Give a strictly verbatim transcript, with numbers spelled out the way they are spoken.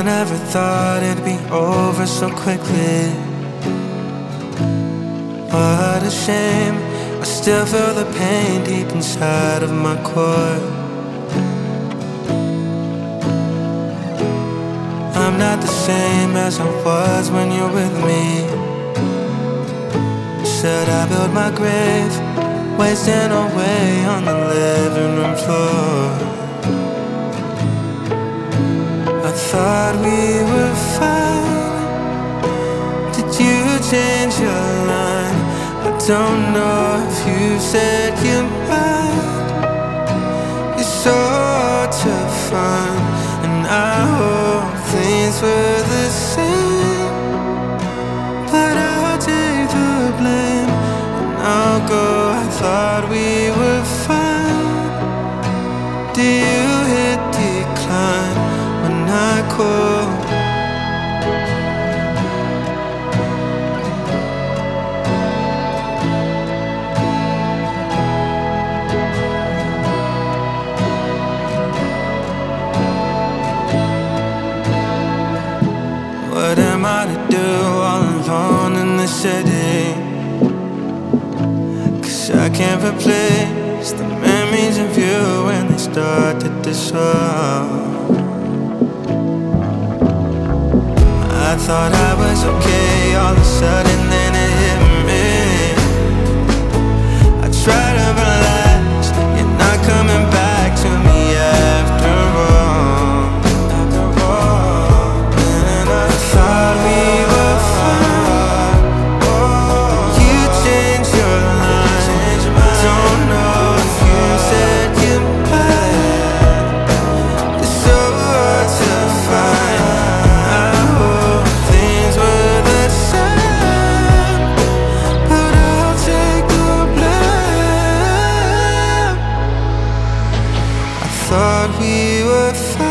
never thought it'd be over so quickly. What a shame, I still feel the pain deep inside of my core. I'm not the same as I was when you're with me. Should I build my grave, wasting away on the living room floor? I thought we were fine. Did you change your line? I don't know if you said you're mine. You're so hard to find, and I hope things were the same. But I'll take the blame, and I'll go. I thought we were fine. Do you hit decline when I call? What am I to do all alone in the city? 'Cause I can't replace the memories of you when they start to dissolve. I thought I was okay, all of a sudden then it hit me. I try to relax, you're not coming back to me after all. After all, and I thought we were fine. You changed your line, don't know if you said goodbye. It's so hard to find. I hope things were the same, but I'll take the blame. I thought we were fine.